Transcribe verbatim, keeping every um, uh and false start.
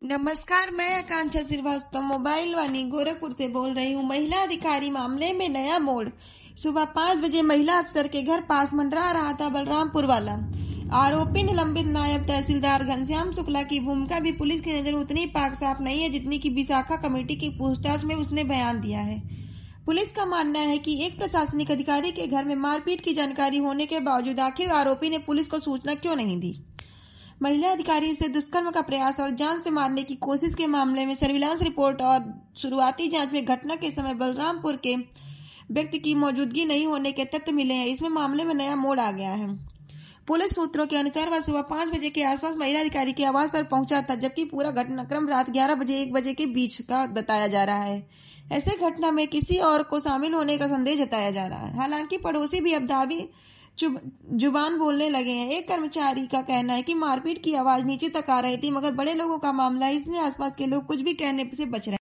नमस्कार, मैं आकांक्षा श्रीवास्तव मोबाइल वानी गोरखपुर से बोल रही हूँ। महिला अधिकारी मामले में नया मोड़। सुबह पाँच बजे महिला अफसर के घर पास मंडरा रहा था बलरामपुर वाला। आरोपी निलंबित नायब तहसीलदार घनश्याम शुक्ला की भूमिका भी पुलिस की नजर उतनी पाक साफ नहीं है जितनी की विशाखा कमेटी की पूछताछ में उसने बयान दिया है। पुलिस का मानना है कि एक प्रशासनिक अधिकारी के घर में मारपीट की जानकारी होने के बावजूद आखिर आरोपी ने पुलिस को सूचना क्यों नहीं दी। महिला अधिकारी से दुष्कर्म का प्रयास और जान से मारने की कोशिश के मामले में सर्विलांस रिपोर्ट और शुरुआती जांच में घटना के समय बलरामपुर के व्यक्ति की मौजूदगी नहीं होने के तथ्य मिले हैं। इसमें मामले में नया मोड़ आ गया है। पुलिस सूत्रों के अनुसार वह सुबह पांच बजे के आसपास महिला अधिकारी के आवास पर पहुंचा था, जबकि पूरा घटनाक्रम रात ग्यारह बजे एक बजे के बीच का बताया जा रहा है। ऐसे घटना में किसी और को शामिल होने का संदेह जताया जा रहा है। हालांकि पड़ोसी भी अब दावी जुबान बोलने लगे हैं। एक कर्मचारी का कहना है कि मारपीट की आवाज नीचे तक आ रही थी, मगर बड़े लोगों का मामला है, इसलिए आसपास के लोग कुछ भी कहने से बच रहे हैं।